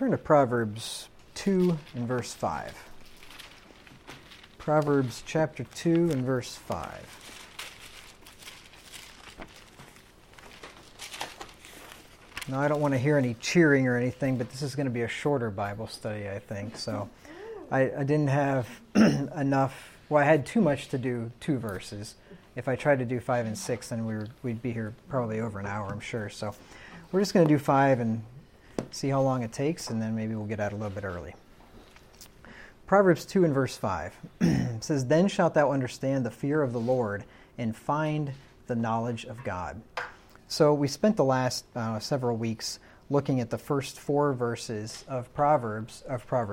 Turn to Proverbs 2 and verse 5. Proverbs chapter 2 and verse 5. Now, I don't want to hear any cheering or anything, but this is going to be a shorter Bible study, I think. So I didn't have enough. Well, I had too much to do 2 verses. If I tried to do 5 and 6, then we'd be here probably over an hour, I'm sure. So we're just going to do 5 and see how long it takes, and then maybe we'll get out a little bit early. Proverbs 2 and verse 5 it says, "Then shalt thou understand the fear of the Lord, and find the knowledge of God." So we spent the last several weeks looking at the first 4 verses of Proverbs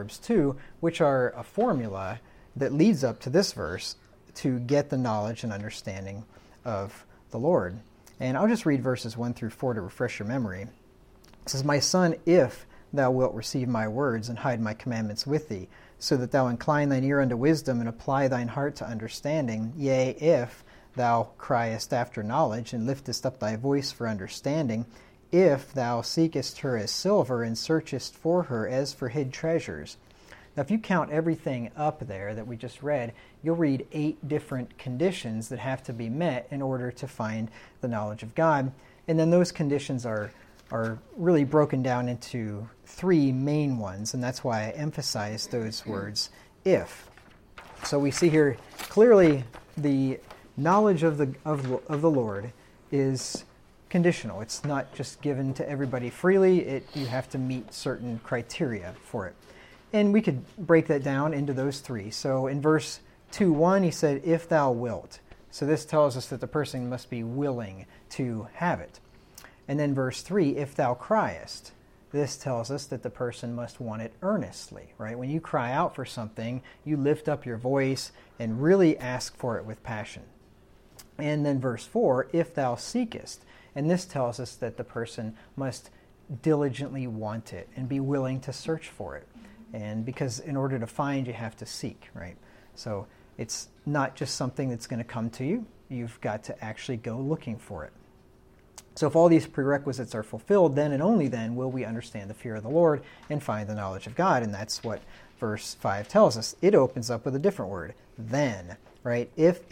2, which are a formula that leads up to this verse to get the knowledge and understanding of the Lord. And I'll just read verses 1 through 4 to refresh your memory. It says, "My son, if thou wilt receive my words and hide my commandments with thee, so that thou incline thine ear unto wisdom and apply thine heart to understanding, yea, if thou criest after knowledge and liftest up thy voice for understanding, if thou seekest her as silver and searchest for her as for hid treasures." Now, if you count everything up there that we just read, you'll read 8 different conditions that have to be met in order to find the knowledge of God. And then those conditions are really broken down into 3 main ones, and that's why I emphasize those words, if. So we see here clearly the knowledge of the Lord is conditional. It's not just given to everybody freely. You have to meet certain criteria for it. And we could break that down into those 3. So in verse 2:1, he said, "If thou wilt." So this tells us that the person must be willing to have it. And then verse 3, "If thou criest." This tells us that the person must want it earnestly, right? When you cry out for something, you lift up your voice and really ask for it with passion. And then verse 4, "If thou seekest." And this tells us that the person must diligently want it and be willing to search for it. And because in order to find, you have to seek, right? So it's not just something that's going to come to you. You've got to actually go looking for it. So if all these prerequisites are fulfilled, then and only then will we understand the fear of the Lord and find the knowledge of God. And that's what verse 5 tells us. It opens up with a different word, then, right? If,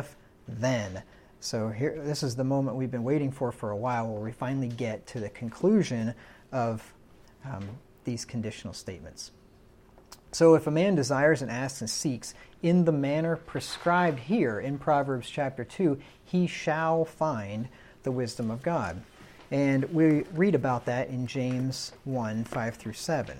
then. So here, this is the moment we've been waiting for a while, where we finally get to the conclusion of these conditional statements. So if a man desires and asks and seeks in the manner prescribed here in Proverbs chapter 2, he shall find the wisdom of God. And we read about that in James 1, 5 through 7.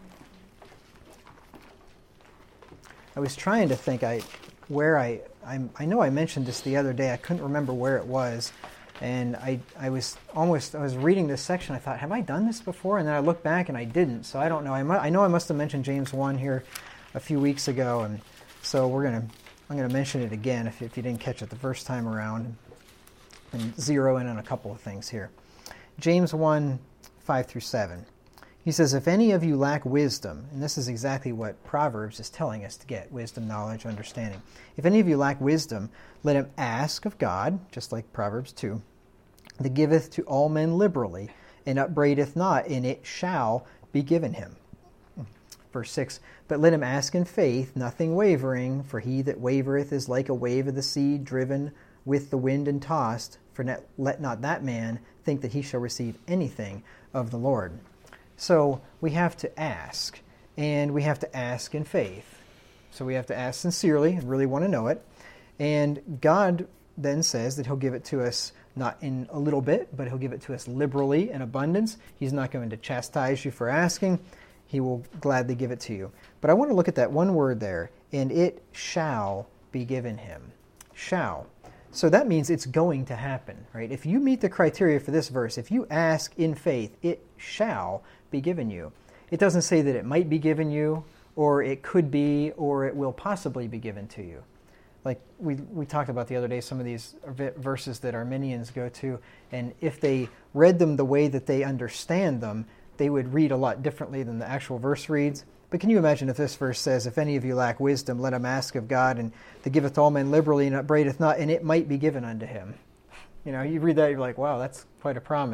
I was trying to think I know I mentioned this the other day. I couldn't remember where it was. And I was reading this section. I thought, have I done this before? And then I looked back and I didn't. So I don't know. I know I must have mentioned James 1 here a few weeks ago. And so I'm going to mention it again if you didn't catch it the first time around, and zero in on a couple of things here. James 1, 5 through 7. He says, "If any of you lack wisdom," and this is exactly what Proverbs is telling us to get, wisdom, knowledge, understanding. "If any of you lack wisdom, let him ask of God," just like Proverbs 2, "that giveth to all men liberally, and upbraideth not, and it shall be given him." Verse 6, "But let him ask in faith, nothing wavering, for he that wavereth is like a wave of the sea, driven with the wind and tossed. For let not that man think that he shall receive anything of the Lord." So we have to ask, and we have to ask in faith. So we have to ask sincerely and really want to know it. And God then says that he'll give it to us not in a little bit, but he'll give it to us liberally in abundance. He's not going to chastise you for asking. He will gladly give it to you. But I want to look at that one word there, "and it shall be given him." Shall. So that means it's going to happen, right? If you meet the criteria for this verse, if you ask in faith, it shall be given you. It doesn't say that it might be given you, or it could be, or it will possibly be given to you. Like we talked about the other day, some of these verses that Arminians go to, and if they read them the way that they understand them, they would read a lot differently than the actual verse reads. But can you imagine if this verse says, "If any of you lack wisdom, let him ask of God, and that giveth all men liberally, and upbraideth not, and it might be given unto him." You know, you read that, you're like, wow, that's quite a promise.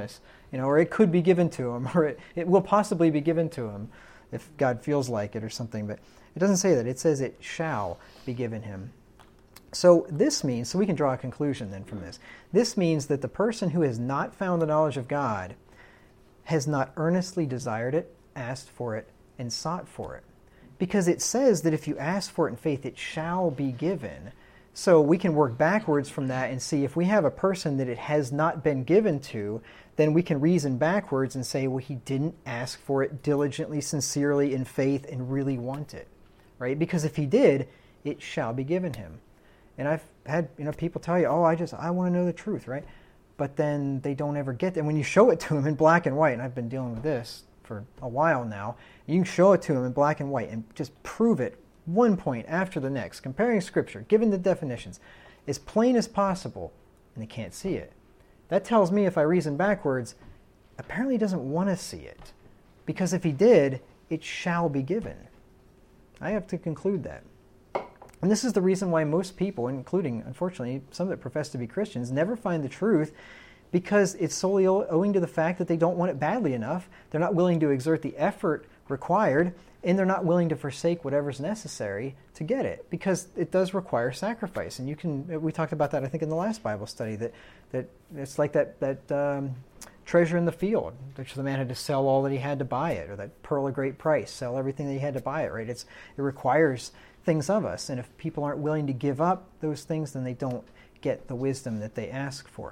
or it could be given to him, or it will possibly be given to him if God feels like it or something. But it doesn't say that. It says it shall be given him. So this means, so we can draw a conclusion then from this. This means that the person who has not found the knowledge of God has not earnestly desired it, asked for it, and sought for it. Because it says that if you ask for it in faith, it shall be given. So we can work backwards from that and see if we have a person that it has not been given to, then we can reason backwards and say, well, he didn't ask for it diligently, sincerely, in faith, and really want it. Right? Because if he did, it shall be given him. And I've had people tell you, I want to know the truth, right? But then they don't ever get it. And when you show it to them in black and white, and I've been dealing with this for a while now, you can show it to them in black and white and just prove it one point after the next, comparing Scripture, given the definitions, as plain as possible, and they can't see it. That tells me, if I reason backwards, apparently he doesn't want to see it. Because if he did, it shall be given. I have to conclude that. And this is the reason why most people, including, unfortunately, some that profess to be Christians, never find the truth, because it's solely owing to the fact that they don't want it badly enough. They're not willing to exert the effort required, and they're not willing to forsake whatever's necessary to get it, because it does require sacrifice. And we talked about that, I think, in the last Bible study, that it's like that treasure in the field, which the man had to sell all that he had to buy it, or that pearl of great price, sell everything that he had to buy it, right? It requires things of us, and if people aren't willing to give up those things, then they don't get the wisdom that they ask for.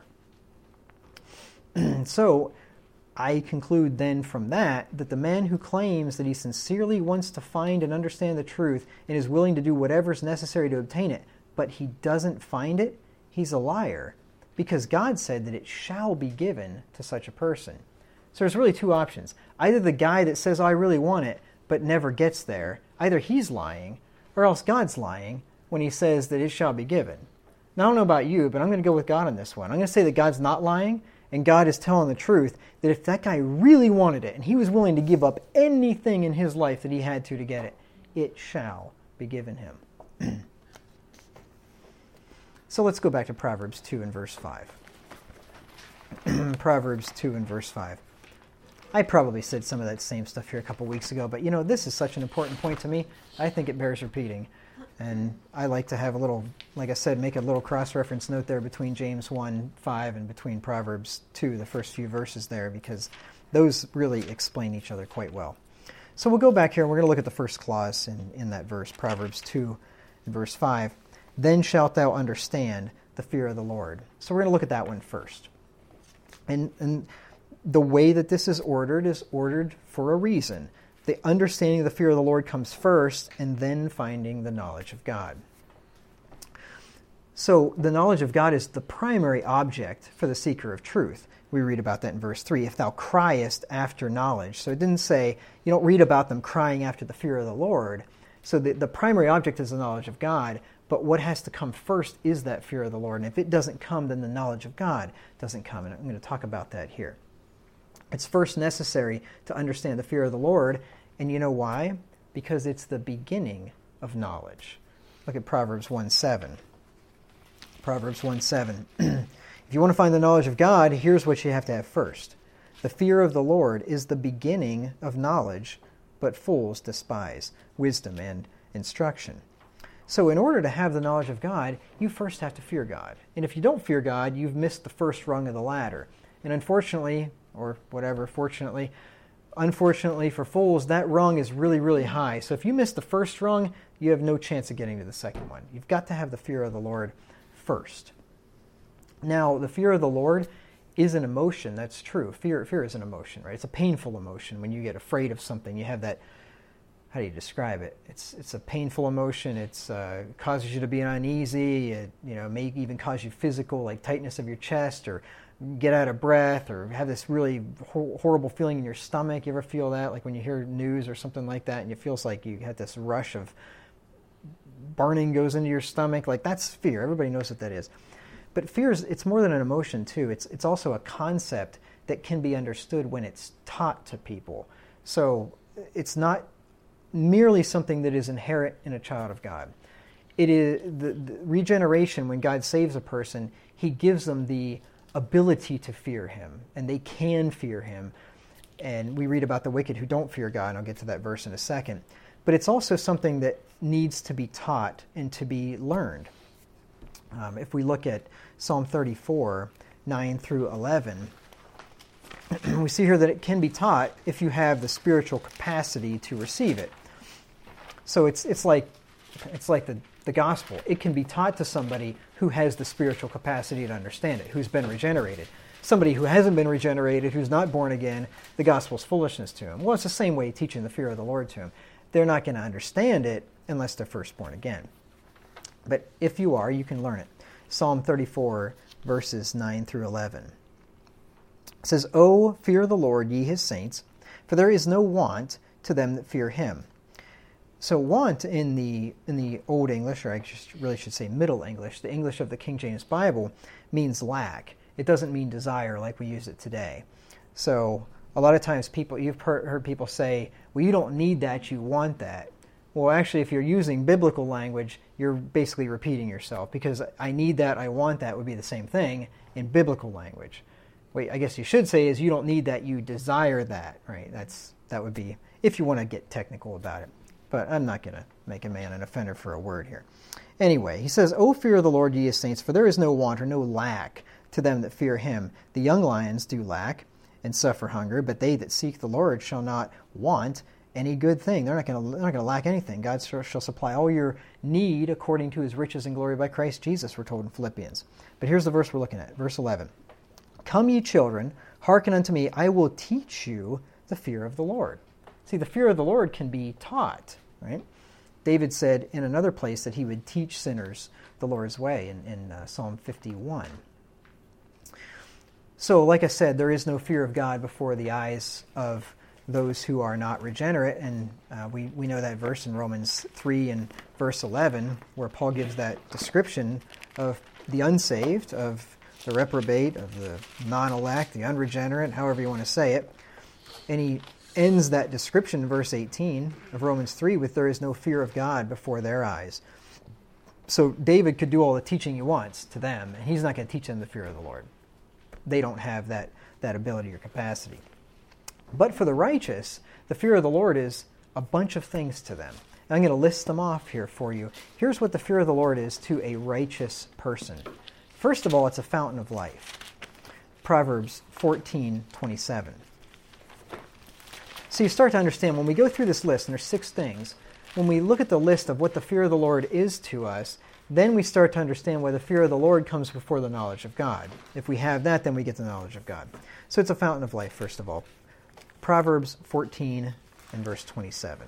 So I conclude then from that the man who claims that he sincerely wants to find and understand the truth and is willing to do whatever is necessary to obtain it, but he doesn't find it, he's a liar, because God said that it shall be given to such a person. So there's really two options. Either the guy that says, I really want it, but never gets there, either he's lying, or else God's lying when he says that it shall be given. Now, I don't know about you, but I'm going to go with God on this one. I'm going to say that God's not lying, and God is telling the truth, that if that guy really wanted it, and he was willing to give up anything in his life that he had to get it, it shall be given him. So let's go back to Proverbs 2 and verse 5. Proverbs 2 and verse 5. I probably said some of that same stuff here a couple weeks ago, but this is such an important point to me, I think it bears repeating. And I like to have a little, like I said, make a little cross-reference note there between James 1:5 and between Proverbs 2, the first few verses there, because those really explain each other quite well. So we'll go back here and we're going to look at the first clause in that verse, Proverbs 2 and verse 5. Then shalt thou understand the fear of the Lord. So we're going to look at that one first. And the way that this is ordered for a reason. The understanding of the fear of the Lord comes first, and then finding the knowledge of God. So the knowledge of God is the primary object for the seeker of truth. We read about that in verse 3. If thou criest after knowledge. So it didn't say, you don't read about them crying after the fear of the Lord. So the primary object is the knowledge of God, but what has to come first is that fear of the Lord. And if it doesn't come, then the knowledge of God doesn't come. And I'm going to talk about that here. It's first necessary to understand the fear of the Lord, and you know why? Because it's the beginning of knowledge. Look at Proverbs 1:7. Proverbs 1:7. If you want to find the knowledge of God, here's what you have to have first. The fear of the Lord is the beginning of knowledge, but fools despise wisdom and instruction. So in order to have the knowledge of God, you first have to fear God. And if you don't fear God, you've missed the first rung of the ladder. And unfortunately, or whatever, fortunately, unfortunately for fools, that rung is really, really high. So if you miss the first rung, you have no chance of getting to the second one. You've got to have the fear of the Lord first. Now, the fear of the Lord is an emotion. That's true. Fear is an emotion, right? It's a painful emotion. When you get afraid of something, you have that, how do you describe it? It's a painful emotion. It causes you to be uneasy. It may even cause you physical, like tightness of your chest, or get out of breath, or have this really horrible feeling in your stomach. You ever feel that? Like when you hear news or something like that, and it feels like you had this rush of burning goes into your stomach. Like, that's fear. Everybody knows what that is. But fear it's more than an emotion too. It's also a concept that can be understood when it's taught to people. So it's not merely something that is inherent in a child of God. It is the regeneration. When God saves a person, He gives them the ability to fear him, and they can fear him. And we read about the wicked who don't fear God, and I'll get to that verse in a second. But it's also something that needs to be taught and to be learned. If we look at Psalm 34, 9 through 11, we see here that it can be taught if you have the spiritual capacity to receive it. So it's like the gospel. It can be taught to somebody who has the spiritual capacity to understand it, who's been regenerated. Somebody who hasn't been regenerated, who's not born again, the gospel's foolishness to him. Well, it's the same way teaching the fear of the Lord to him. They're not going to understand it unless they're first born again. But if you are, you can learn it. Psalm 34, verses 9 through 11. It says, "O fear the Lord, ye his saints, for there is no want to them that fear him." So want in the Old English, or I really should say Middle English, the English of the King James Bible, means lack. It doesn't mean desire like we use it today. So a lot of times you've heard people say, well, you don't need that, you want that. Well, actually, if you're using biblical language, you're basically repeating yourself, because I need that, I want that would be the same thing in biblical language. Wait, I guess you should say is you don't need that, you desire that, right? That would be, if you want to get technical about it. But I'm not going to make a man an offender for a word here. Anyway, he says, "O fear the Lord, ye his saints, for there is no want or no lack to them that fear him. The young lions do lack and suffer hunger, but they that seek the Lord shall not want any good thing." They're not going to lack anything. God shall supply all your need according to his riches and glory by Christ Jesus, we're told in Philippians. But here's the verse we're looking at, verse 11. "Come ye children, hearken unto me, I will teach you the fear of the Lord." See, the fear of the Lord can be taught, right? David said in another place that he would teach sinners the Lord's way in Psalm 51. So, like I said, there is no fear of God before the eyes of those who are not regenerate, and we know that verse in Romans 3 and verse 11, where Paul gives that description of the unsaved, of the reprobate, of the non-elect, the unregenerate, however you want to say it. And he ends that description in verse 18 of Romans 3 with, "There is no fear of God before their eyes." So David could do all the teaching he wants to them, and he's not going to teach them the fear of the Lord. They don't have that ability or capacity. But for the righteous, the fear of the Lord is a bunch of things to them. And I'm going to list them off here for you. Here's what the fear of the Lord is to a righteous person. First of all, it's a fountain of life. Proverbs 14:27. So you start to understand, when we go through this list, and there's 6 things, when we look at the list of what the fear of the Lord is to us, then we start to understand why the fear of the Lord comes before the knowledge of God. If we have that, then we get the knowledge of God. So it's a fountain of life, first of all. Proverbs 14 and verse 27.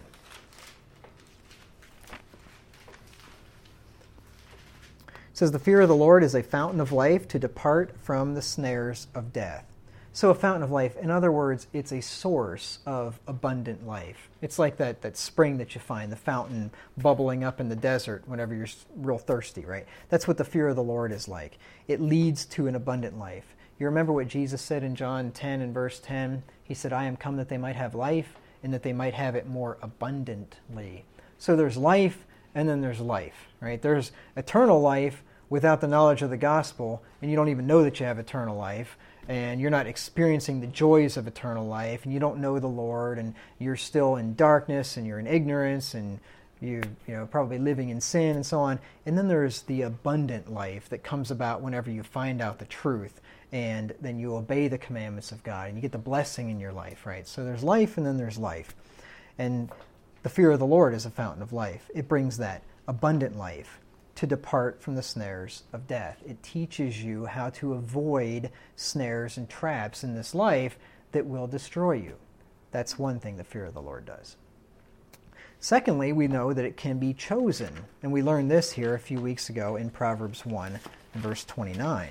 It says, "The fear of the Lord is a fountain of life to depart from the snares of death." So a fountain of life, in other words, it's a source of abundant life. It's like that spring that you find, the fountain bubbling up in the desert whenever you're real thirsty, right? That's what the fear of the Lord is like. It leads to an abundant life. You remember what Jesus said in John 10 and verse 10? He said, "I am come that they might have life, and that they might have it more abundantly." So there's life, and then there's life, right? There's eternal life without the knowledge of the gospel, and you don't even know that you have eternal life, and you're not experiencing the joys of eternal life, and you don't know the Lord, and you're still in darkness, and you're in ignorance, and you probably living in sin, and so on. And then there's the abundant life that comes about whenever you find out the truth, and then you obey the commandments of God, and you get the blessing in your life, right? So there's life, and then there's life. And the fear of the Lord is a fountain of life. It brings that abundant life to depart from the snares of death. It teaches you how to avoid snares and traps in this life that will destroy you. That's one thing the fear of the Lord does. Secondly, we know that it can be chosen. And we learned this here a few weeks ago in Proverbs 1 and verse 29.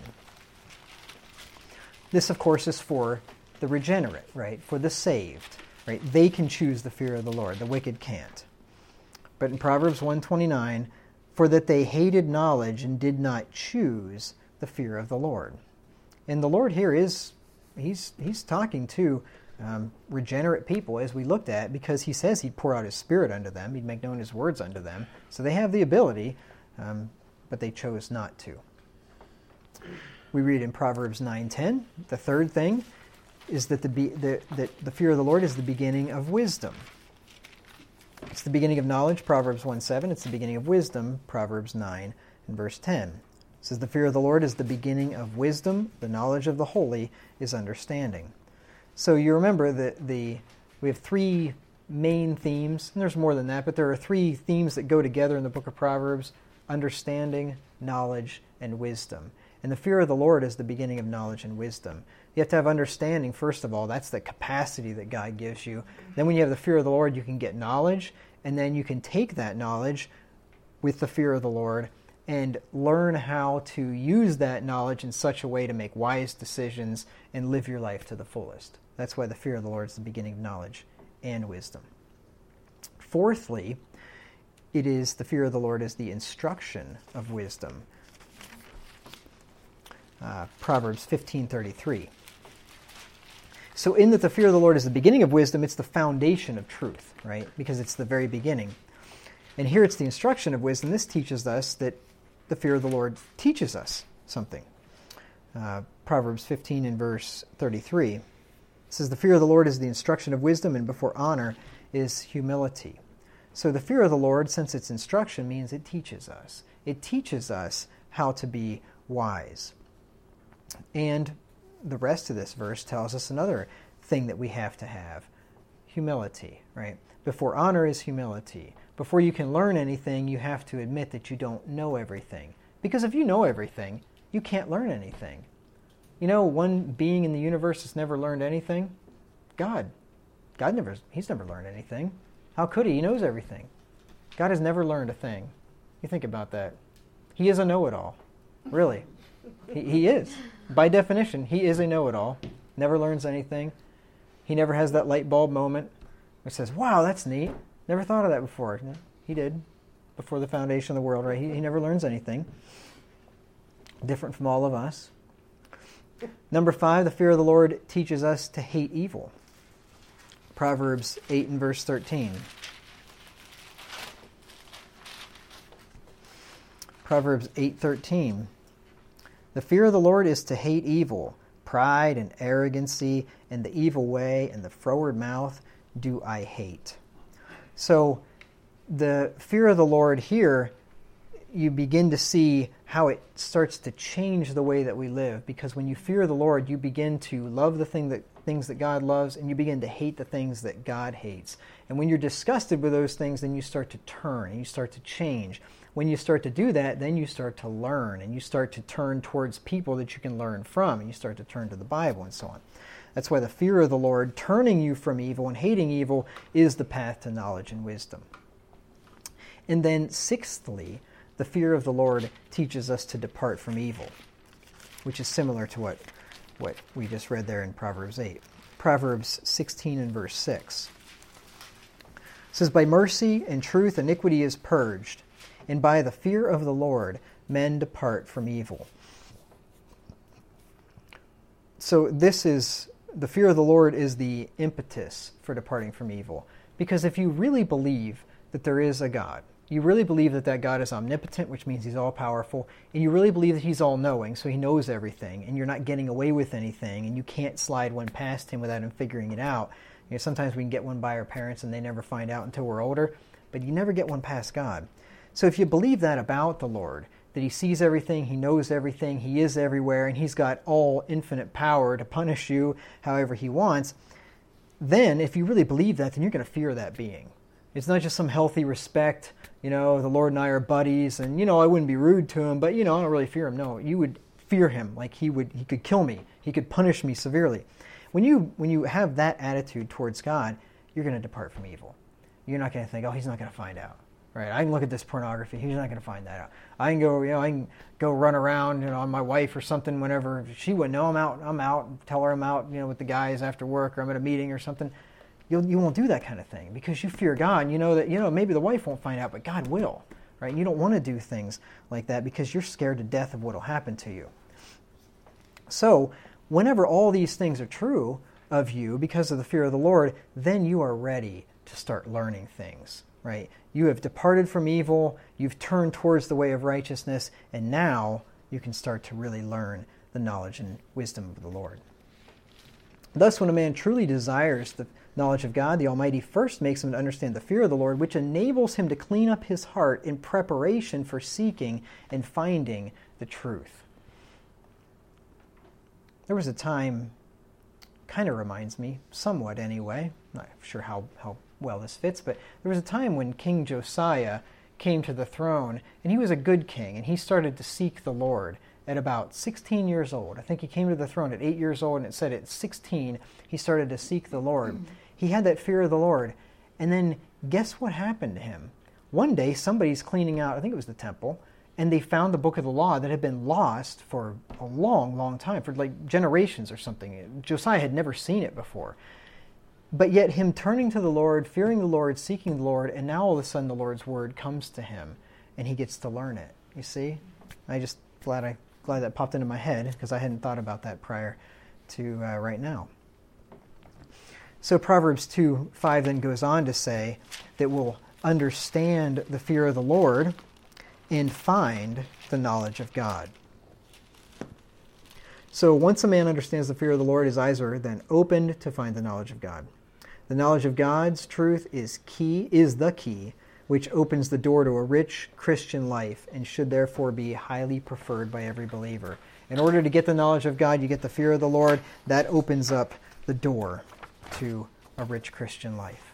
This, of course, is for the regenerate, right? For the saved, right? They can choose the fear of the Lord. The wicked can't. But in Proverbs 1:29, "For that they hated knowledge and did not choose the fear of the Lord." And the Lord here he's talking to regenerate people, as we looked at, because he says he'd pour out his Spirit unto them, he'd make known his words unto them. So they have the ability, but they chose not to. We read in Proverbs 9:10, the third thing is that the fear of the Lord is the beginning of wisdom. It's the beginning of knowledge, Proverbs 1:7. It's the beginning of wisdom, Proverbs 9 and verse 10. It says the fear of the Lord is the beginning of wisdom. The knowledge of the holy is understanding. So you remember that we have three main themes, and there's more than that, but there are three themes that go together in the book of Proverbs: understanding, knowledge, and wisdom. And the fear of the Lord is the beginning of knowledge and wisdom. You have to have understanding, first of all. That's the capacity that God gives you. Then when you have the fear of the Lord, you can get knowledge, and then you can take that knowledge with the fear of the Lord and learn how to use that knowledge in such a way to make wise decisions and live your life to the fullest. That's why the fear of the Lord is the beginning of knowledge and wisdom. Fourthly, it is the fear of the Lord is the instruction of wisdom. Proverbs 15:33. So in that the fear of the Lord is the beginning of wisdom, it's the foundation of truth, right? Because it's the very beginning. And here it's the instruction of wisdom. This teaches us that the fear of the Lord teaches us something. Proverbs 15 and verse 33. It says, the fear of the Lord is the instruction of wisdom, and before honor is humility. So the fear of the Lord, since it's instruction, means it teaches us. It teaches us how to be wise. And the rest of this verse tells us another thing that we have to have: humility, right? Before honor is humility. Before you can learn anything, you have to admit that you don't know everything. Because if you know everything, you can't learn anything. You know, one being in the universe has never learned anything? God. He's never learned anything. How could he? He knows everything. God has never learned a thing. You think about that. He is a know-it-all. Really. He is. By definition, he is a know-it-all. Never learns anything. He never has that light bulb moment where he says, wow, that's neat. Never thought of that before. No, he did. Before the foundation of the world, right? He never learns anything. Different from all of us. Number 5, the fear of the Lord teaches us to hate evil. Proverbs 8 and verse 13. Proverbs 8:13. The fear of the Lord is to hate evil, pride and arrogancy, and the evil way, and the froward mouth do I hate. So the fear of the Lord here, you begin to see how it starts to change the way that we live. Because when you fear the Lord, you begin to love the things that God loves, and you begin to hate the things that God hates. And when you're disgusted with those things, then you start to turn and you start to change. When you start to do that, then you start to learn, and you start to turn towards people that you can learn from, and you start to turn to the Bible and so on. That's why the fear of the Lord, turning you from evil and hating evil, is the path to knowledge and wisdom. And then sixthly, the fear of the Lord teaches us to depart from evil, which is similar to what we just read there in Proverbs 8. Proverbs 16 and verse 6. It says, by mercy and truth iniquity is purged, and by the fear of the Lord men depart from evil. So the fear of the Lord is the impetus for departing from evil. Because if you really believe that there is a God, you really believe that God is omnipotent, which means he's all-powerful, and you really believe that he's all-knowing, so he knows everything, and you're not getting away with anything, and you can't slide one past him without him figuring it out. You know, sometimes we can get one by our parents and they never find out until we're older, but you never get one past God. So if you believe that about the Lord, that he sees everything, he knows everything, he is everywhere, and he's got all infinite power to punish you however he wants, then if you really believe that, then you're going to fear that being. It's not just some healthy respect, the Lord and I are buddies, and, I wouldn't be rude to him, but, I don't really fear him. No, you would fear him like he could kill me. He could punish me severely. When you have that attitude towards God, you're going to depart from evil. You're not going to think, oh, he's not going to find out. Right? I can look at this pornography. He's not going to find that out. I can go run around, on my wife or something whenever she wouldn't know I'm out. Tell her I'm out, with the guys after work, or I'm at a meeting or something. You won't do that kind of thing because you fear God. You know that maybe the wife won't find out, but God will. Right? You don't want to do things like that because you're scared to death of what will happen to you. So whenever all these things are true of you because of the fear of the Lord, then you are ready to start learning things. Right? You have departed from evil, you've turned towards the way of righteousness, and now you can start to really learn the knowledge and wisdom of the Lord. Thus, when a man truly desires the knowledge of God, the Almighty first makes him to understand the fear of the Lord, which enables him to clean up his heart in preparation for seeking and finding the truth. There was a time, kind of reminds me, somewhat anyway, not sure how well this fits, but there was a time when King Josiah came to the throne, and he was a good king, and he started to seek the Lord at about 16 years old. I think he came to the throne at 8 years old, and it said at 16 he started to seek the Lord. He had that fear of the Lord. And then guess what happened to him? One day somebody's cleaning out, I think it was the temple, and they found the book of the law that had been lost for a long, long time, for like generations or something. Josiah had never seen it before. But yet him turning to the Lord, fearing the Lord, seeking the Lord, and now all of a sudden the Lord's word comes to him, and he gets to learn it. You see? I just glad that popped into my head, because I hadn't thought about that prior to right now. So Proverbs 2:5 then goes on to say that we'll understand the fear of the Lord and find the knowledge of God. So once a man understands the fear of the Lord, his eyes are then opened to find the knowledge of God. The knowledge of God's truth is the key, which opens the door to a rich Christian life and should therefore be highly preferred by every believer. In order to get the knowledge of God, you get the fear of the Lord. That opens up the door to a rich Christian life.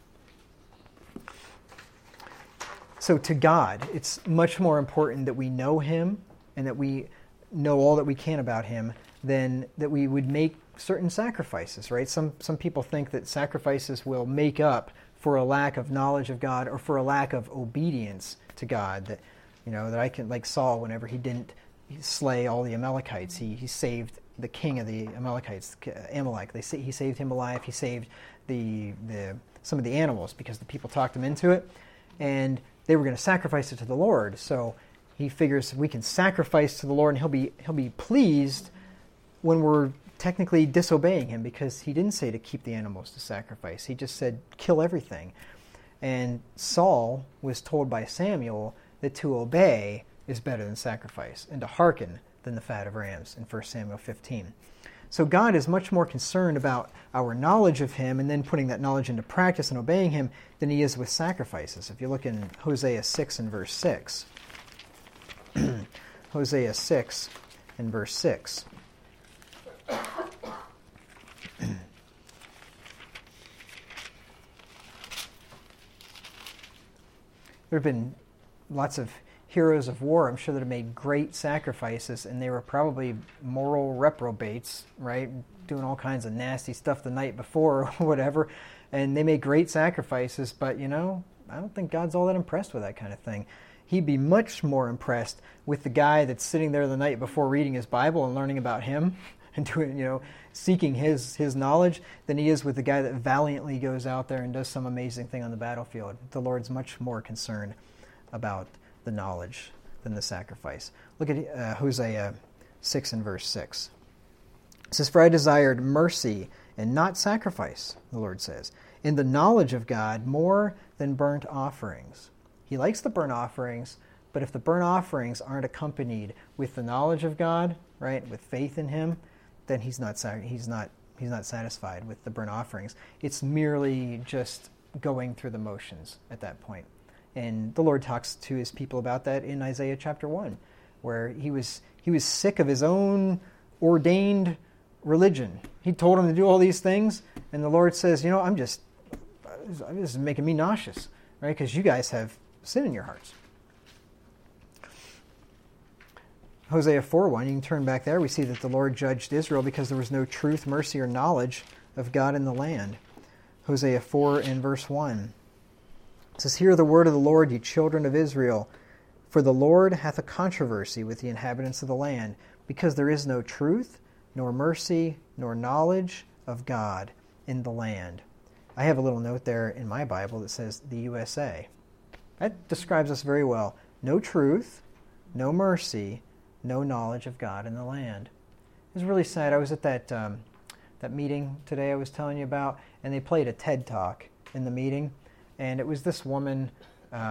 So to God, it's much more important that we know Him and that we know all that we can about Him than that we would make certain sacrifices, right? Some people think that sacrifices will make up for a lack of knowledge of God or for a lack of obedience to God. That, that I can, like Saul, whenever he didn't slay all the Amalekites, he saved the king of the Amalekites, Amalek. He saved him alive. He saved some of the animals because the people talked him into it, and they were going to sacrifice it to the Lord. So he figures we can sacrifice to the Lord, and he'll be pleased when we're technically disobeying him, because he didn't say to keep the animals to sacrifice. He just said kill everything. And Saul was told by Samuel that to obey is better than sacrifice, and to hearken than the fat of rams in 1 Samuel 15. So God is much more concerned about our knowledge of him and then putting that knowledge into practice and obeying him than he is with sacrifices. If you look in Hosea 6 and verse 6, Hosea 6 and verse 6. There have been lots of heroes of war, I'm sure, that have made great sacrifices, and they were probably moral reprobates, right? Doing all kinds of nasty stuff the night before or whatever, and they made great sacrifices, but, I don't think God's all that impressed with that kind of thing. He'd be much more impressed with the guy that's sitting there the night before reading his Bible and learning about him and doing, seeking his knowledge than he is with the guy that valiantly goes out there and does some amazing thing on the battlefield. The Lord's much more concerned about the knowledge than the sacrifice. Look at Hosea 6 and verse 6. It says, "For I desired mercy and not sacrifice," the Lord says, "in the knowledge of God more than burnt offerings." He likes the burnt offerings, but if the burnt offerings aren't accompanied with the knowledge of God, right, with faith in Him, then he's not satisfied with the burnt offerings. It's merely just going through the motions at that point. And the Lord talks to his people about that in Isaiah chapter 1, where he was sick of his own ordained religion. He told him to do all these things, and the Lord says, this is making me nauseous, right? Because you guys have sin in your hearts. Hosea 4:1, you can turn back there. We see that the Lord judged Israel because there was no truth, mercy, or knowledge of God in the land. Hosea 4 and verse 1. It says, "Hear the word of the Lord, ye children of Israel. For the Lord hath a controversy with the inhabitants of the land, because there is no truth, nor mercy, nor knowledge of God in the land." I have a little note there in my Bible that says the USA. That describes us very well. No truth, no mercy, no knowledge of God in the land. It was really sad. I was at that meeting today I was telling you about, and they played a TED Talk in the meeting. And it was this woman,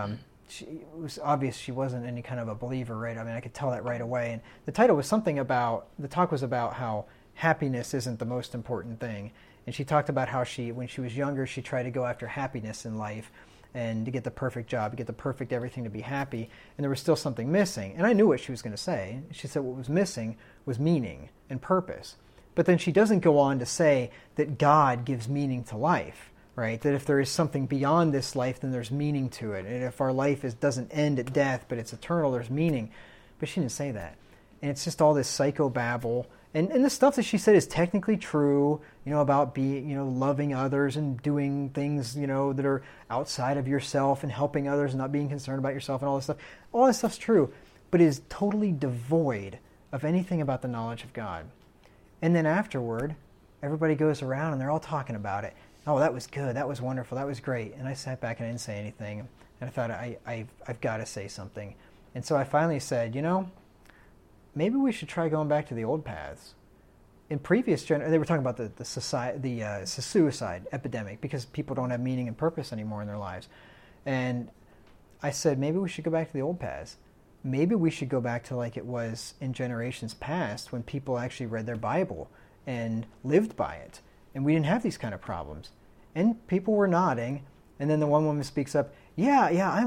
it was obvious she wasn't any kind of a believer, right? I mean, I could tell that right away. And the title was something about, the talk was about how happiness isn't the most important thing. And she talked about how when she was younger, she tried to go after happiness in life and to get the perfect job, to get the perfect everything, to be happy. And there was still something missing. And I knew what she was going to say. She said what was missing was meaning and purpose. But then she doesn't go on to say that God gives meaning to life, right? That if there is something beyond this life, then there's meaning to it. And if our life doesn't end at death, but it's eternal, there's meaning. But she didn't say that. And it's just all this psychobabble. And the stuff that she said is technically true, about being, loving others and doing things, that are outside of yourself and helping others and not being concerned about yourself and all this stuff. All this stuff's true, but it is totally devoid of anything about the knowledge of God. And then afterward, everybody goes around and they're all talking about it. Oh, that was good. That was wonderful. That was great. And I sat back and I didn't say anything. And I thought, I've got to say something. And so I finally said, maybe we should try going back to the old paths. In previous they were talking about the suicide epidemic because people don't have meaning and purpose anymore in their lives. And I said, maybe we should go back to the old paths. Maybe we should go back to like it was in generations past when people actually read their Bible and lived by it. And we didn't have these kind of problems. And people were nodding. And then the one woman speaks up, yeah,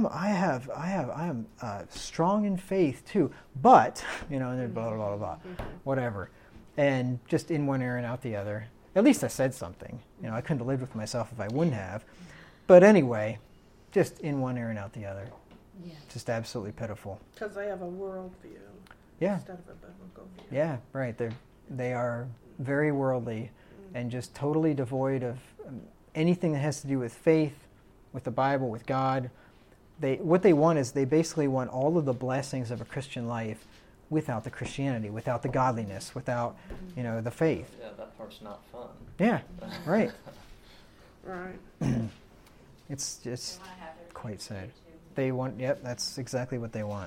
I am strong in faith too. But, and then blah, blah, blah, blah, whatever. And just in one ear and out the other. At least I said something. I couldn't have lived with myself if I wouldn't have. But anyway, just in one ear and out the other. Yeah. Just absolutely pitiful. Because they have a worldview instead of a biblical view. Yeah, right. They are very worldly and just totally devoid of anything that has to do with faith, with the Bible, with God. What they want is they basically want all of the blessings of a Christian life without the Christianity, without the godliness, without, the faith. Yeah, that part's not fun. Yeah, right. Right. It's just quite sad. They want, that's exactly what they want.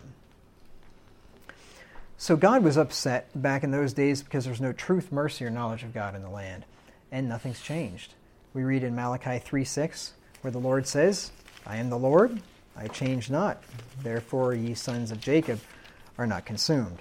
So God was upset back in those days because there's no truth, mercy, or knowledge of God in the land. And nothing's changed. We read in Malachi 3:6, where the Lord says, I am the Lord, I change not. Therefore ye sons of Jacob are not consumed.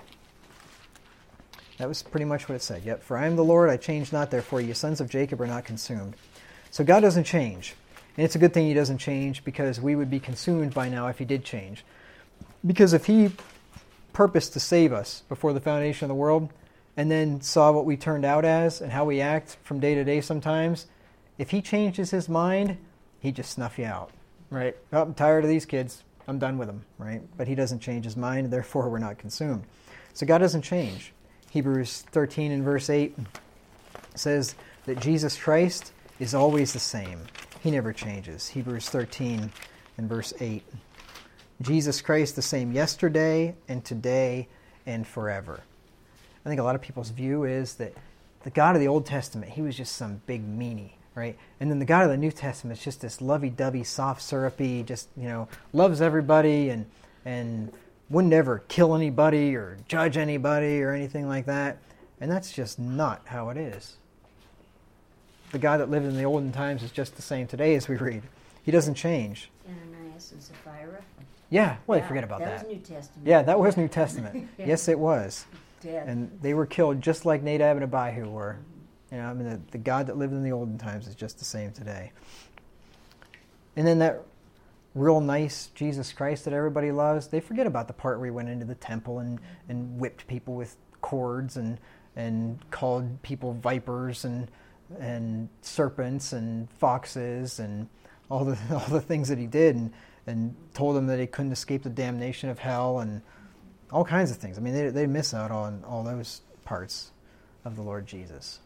That was pretty much what it said. Yep, for I am the Lord, I change not. Therefore ye sons of Jacob are not consumed. So God doesn't change. And it's a good thing he doesn't change because we would be consumed by now if he did change. Because if he purposed to save us before the foundation of the world and then saw what we turned out as and how we act from day to day sometimes, if he changes his mind, he'd just snuff you out, right? Oh, I'm tired of these kids. I'm done with them, right? But he doesn't change his mind, therefore we're not consumed. So God doesn't change. Hebrews 13 and verse 8 says that Jesus Christ is always the same. He never changes. Hebrews 13 and verse 8. Jesus Christ the same yesterday and today and forever. I think a lot of people's view is that the God of the Old Testament, he was just some big meanie, right? And then the God of the New Testament is just this lovey-dovey, soft, syrupy, just, loves everybody and wouldn't ever kill anybody or judge anybody or anything like that. And that's just not how it is. The God that lived in the olden times is just the same today as we read. He doesn't change. Ananias and Sapphira. Yeah, well, forget about that. That was New Testament. Yeah, that was New Testament. Yeah. Yes, it was. Dead. And they were killed just like Nadab and Abihu were. The God that lived in the olden times is just the same today. And then that real nice Jesus Christ that everybody loves, they forget about the part where he went into the temple and whipped people with cords and called people vipers and serpents and foxes and all the things that he did and told them that he couldn't escape the damnation of hell and all kinds of things. I mean, they miss out on all those parts of the Lord Jesus.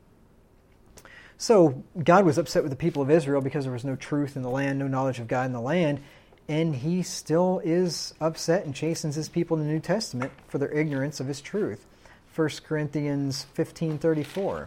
So God was upset with the people of Israel because there was no truth in the land, no knowledge of God in the land, and he still is upset and chastens his people in the New Testament for their ignorance of his truth. 1 Corinthians 15:34.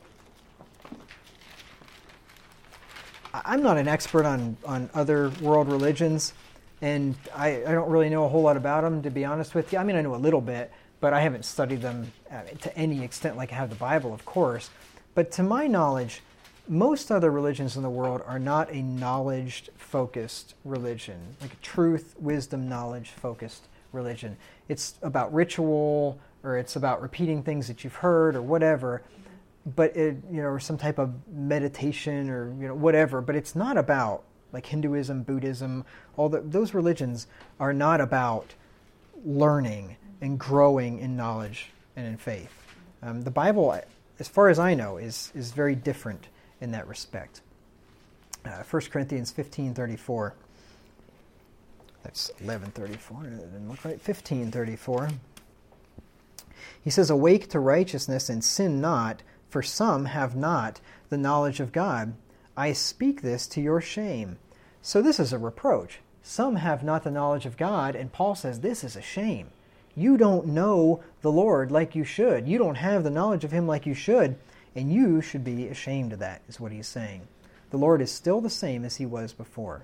I'm not an expert on other world religions, and I don't really know a whole lot about them, to be honest with you. I mean, I know a little bit, but I haven't studied them to any extent like I have the Bible, of course. But to my knowledge, most other religions in the world are not a knowledge-focused religion, like a truth, wisdom, knowledge-focused religion. It's about ritual, or it's about repeating things that you've heard, or whatever. But or some type of meditation, or whatever. But it's not about, like Hinduism, Buddhism. Those religions are not about learning and growing in knowledge and in faith. The Bible, as far as I know, is very different in that respect. 1 Corinthians 15:34. That's 11:34. That didn't look right. 15:34. He says, "Awake to righteousness and sin not, for some have not the knowledge of God. I speak this to your shame." So this is a reproach. Some have not the knowledge of God, and Paul says this is a shame. You don't know the Lord like you should. You don't have the knowledge of Him like you should, and you should be ashamed of that, is what he's saying. The Lord is still the same as He was before.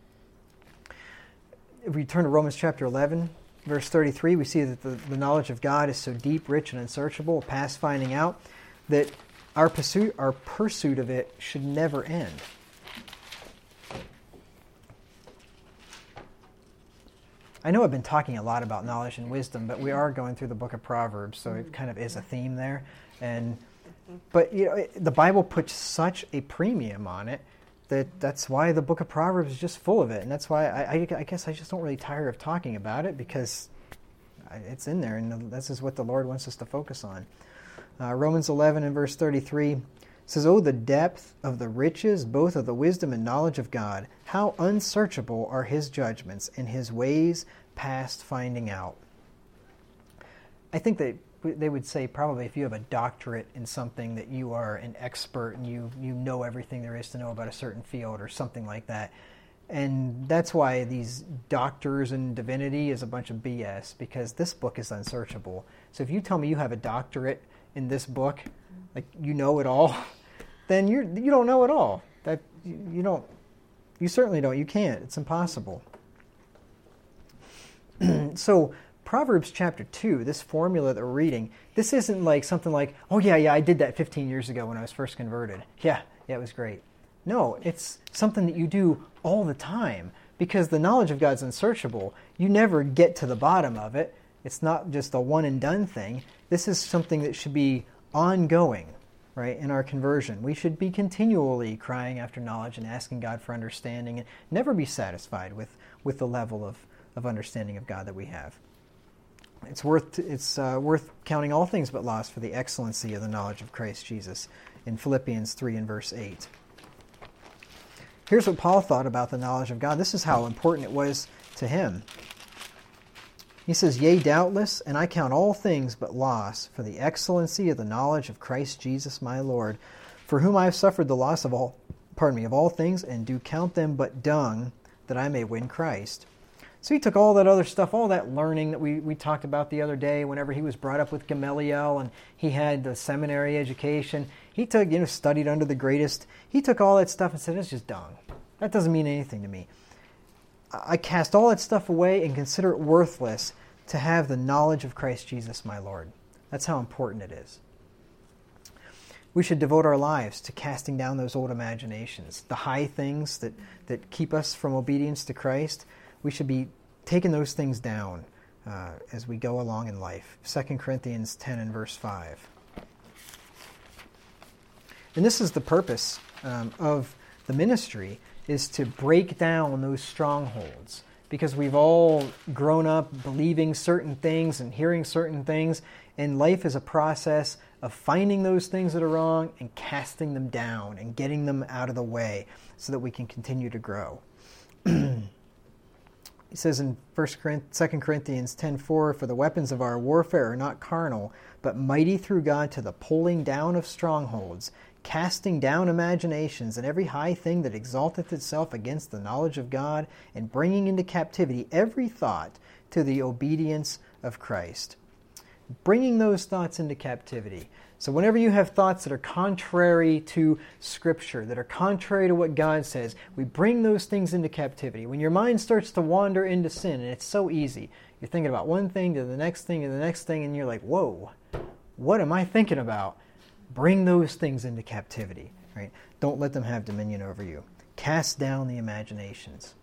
If we turn to Romans chapter 11, verse 33, we see that the knowledge of God is so deep, rich, and unsearchable, past finding out, that our pursuit of it should never end. I know I've been talking a lot about knowledge and wisdom, but we are going through the book of Proverbs, so it kind of is a theme there. But the Bible puts such a premium on it that's why the book of Proverbs is just full of it, and that's why I guess I just don't really tire of talking about it, because it's in there, and this is what the Lord wants us to focus on. Romans 11 and verse 33 says, "Oh, the depth of the riches, both of the wisdom and knowledge of God! How unsearchable are His judgments, and His ways past finding out." I think that they would say probably if you have a doctorate in something that you are an expert and you know everything there is to know about a certain field or something like that. And that's why these doctors in divinity is a bunch of BS, because this book is unsearchable. So if you tell me you have a doctorate in this book, like you know it all, then you don't know it all. That you certainly don't. You can't. It's impossible. So Proverbs chapter 2, this formula that we're reading, this isn't like something like, oh yeah, I did that 15 years ago when I was first converted. Yeah, it was great. No, it's something that you do all the time, because the knowledge of God's unsearchable. You never get to the bottom of it. It's not just a one and done thing. This is something that should be ongoing, right, in our conversion. We should be continually crying after knowledge and asking God for understanding, and never be satisfied with the level of understanding of God that we have. It's worth counting all things but loss for the excellency of the knowledge of Christ Jesus, in Philippians 3 and verse 8. Here's what Paul thought about the knowledge of God. This is how important it was to him. He says, "Yea, doubtless, and I count all things but loss for the excellency of the knowledge of Christ Jesus my Lord, for whom I have suffered the loss of all things, and do count them but dung, that I may win Christ." So he took all that other stuff, all that learning that we talked about the other day, whenever he was brought up with Gamaliel and he had the seminary education. He took, studied under the greatest. He took all that stuff and said, it's just dung. That doesn't mean anything to me. I cast all that stuff away and consider it worthless to have the knowledge of Christ Jesus my Lord. That's how important it is. We should devote our lives to casting down those old imaginations, the high things that keep us from obedience to Christ. We should be taking those things down as we go along in life. 2 Corinthians 10 and verse 5. And this is the purpose of the ministry, is to break down those strongholds. Because we've all grown up believing certain things and hearing certain things, and life is a process of finding those things that are wrong and casting them down and getting them out of the way so that we can continue to grow. He says in 2 Corinthians 10:4, "For the weapons of our warfare are not carnal, but mighty through God to the pulling down of strongholds, casting down imaginations and every high thing that exalteth itself against the knowledge of God, and bringing into captivity every thought to the obedience of Christ." Bringing those thoughts into captivity. So whenever you have thoughts that are contrary to Scripture, that are contrary to what God says, we bring those things into captivity. When your mind starts to wander into sin, and it's so easy, you're thinking about one thing to the next thing to the next thing, and you're like, whoa, what am I thinking about? Bring those things into captivity. Right? Don't let them have dominion over you. Cast down the imaginations.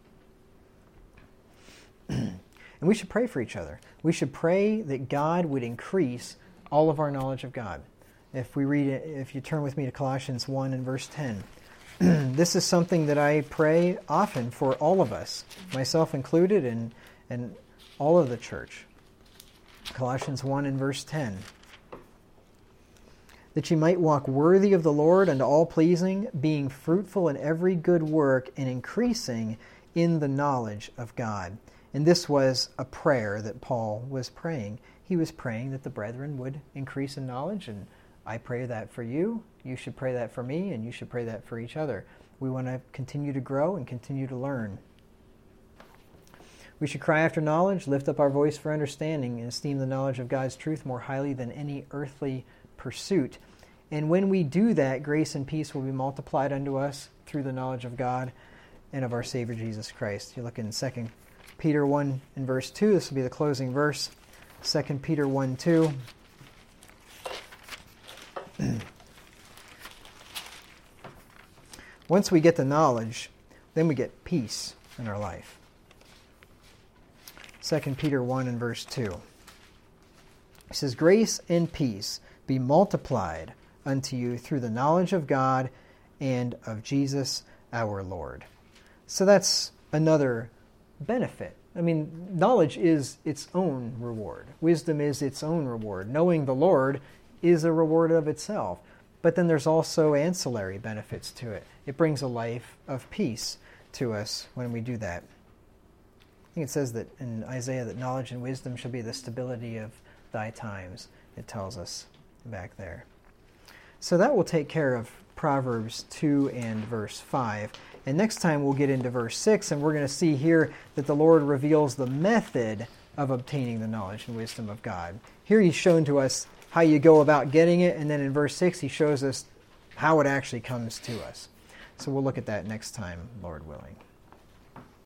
And we should pray for each other. We should pray that God would increase all of our knowledge of God. If you turn with me to Colossians 1 and verse 10, this is something that I pray often for all of us, myself included, and all of the church. Colossians 1 and verse 10. That ye might walk worthy of the Lord unto all pleasing, being fruitful in every good work, and increasing in the knowledge of God. And this was a prayer that Paul was praying. He was praying that the brethren would increase in knowledge, and I pray that for you. You should pray that for me, and you should pray that for each other. We want to continue to grow and continue to learn. We should cry after knowledge, lift up our voice for understanding, and esteem the knowledge of God's truth more highly than any earthly pursuit. And when we do that, grace and peace will be multiplied unto us through the knowledge of God and of our Savior Jesus Christ. You look in 2 Peter 1 and verse 2. This will be the closing verse. 2 Peter 1, 2. Once we get the knowledge, then we get peace in our life. 2 Peter 1 and verse 2. It says, grace and peace be multiplied unto you through the knowledge of God and of Jesus our Lord. So that's another benefit. I mean, knowledge is its own reward. Wisdom is its own reward. Knowing the Lord is a reward of itself. But then there's also ancillary benefits to it. It brings a life of peace to us when we do that. I think it says that in Isaiah that knowledge and wisdom shall be the stability of thy times. It tells us back there. So that will take care of Proverbs 2 and verse 5. And next time we'll get into verse 6, and we're going to see here that the Lord reveals the method of obtaining the knowledge and wisdom of God. Here he's shown to us how you go about getting it, and then in verse 6 he shows us how it actually comes to us. So we'll look at that next time, Lord willing.